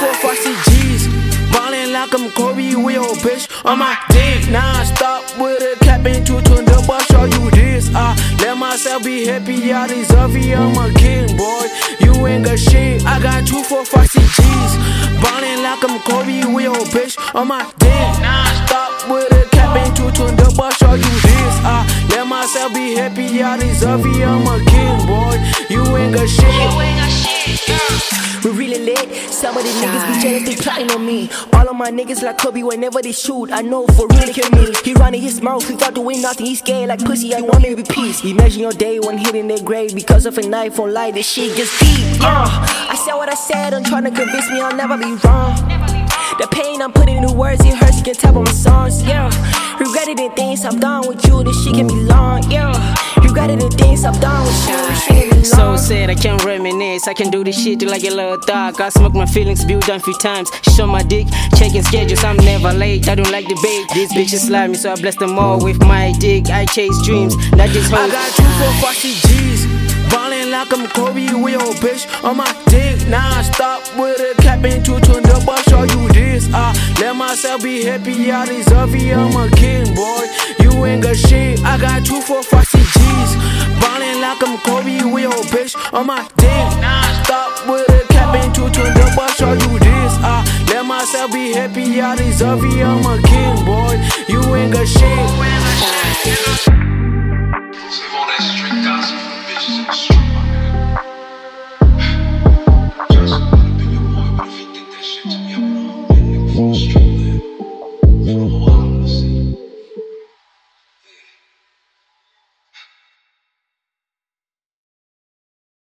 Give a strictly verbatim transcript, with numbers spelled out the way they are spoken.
four, five, six G's. Ballin' like I'm Kobe with your bitch on my dick. Non-stop with a cap and two turned up, I'll show you this. I let myself be happy, I deserve it, I'm a king, boy. You ain't got shit, I got two, four, five, six G's. Ballin' like I'm Kobe with your bitch on my dick. Non-stop with a cap and two turned up, I'll show you this. I let myself be happy, I deserve it, I'm a king, boy. You ain't got shit. You ain't got shit, yeah. We really lit, some of the niggas be jealous, they plotting on me. All of my niggas like Kobe whenever they shoot, I know for real they kill me. He running his mouth, he thought to win nothing, he scared like pussy, I want me to be peace. Imagine your day one hit in their grave because of a knife on light, this shit gets deep. Uh, I said what I said, don't try to convince me I'll never be wrong. The pain I'm putting into words, it hurts, you can tell by my songs, yeah. Regretted the things I've done with you, this shit can be long, yeah. Regretted the things I've done with you, this shit can be long. So sad, I can't reminisce. I can do this shit like a little dog. I smoke my feelings, build down a few times. Show my dick, checking schedules, I'm never late. I don't like debate. These bitches slide me, so I bless them all with my dick. I chase dreams, not just hoes. I got two, four, five, six G's. Ballin' like I'm Kobe with your bitch on my dick. Non-stop with a cap and two turned up, I'll show you this. I let myself be happy, I deserve it, I'm a king, boy. You ain't got shit, I got two, four, five, six G's. Ballin' like I'm Kobe with your bitch on my dick. Non-stop with a cap and two turned up, I'll show you this. I let myself be happy, I deserve it, I'm a king, boy. You ain't got shit.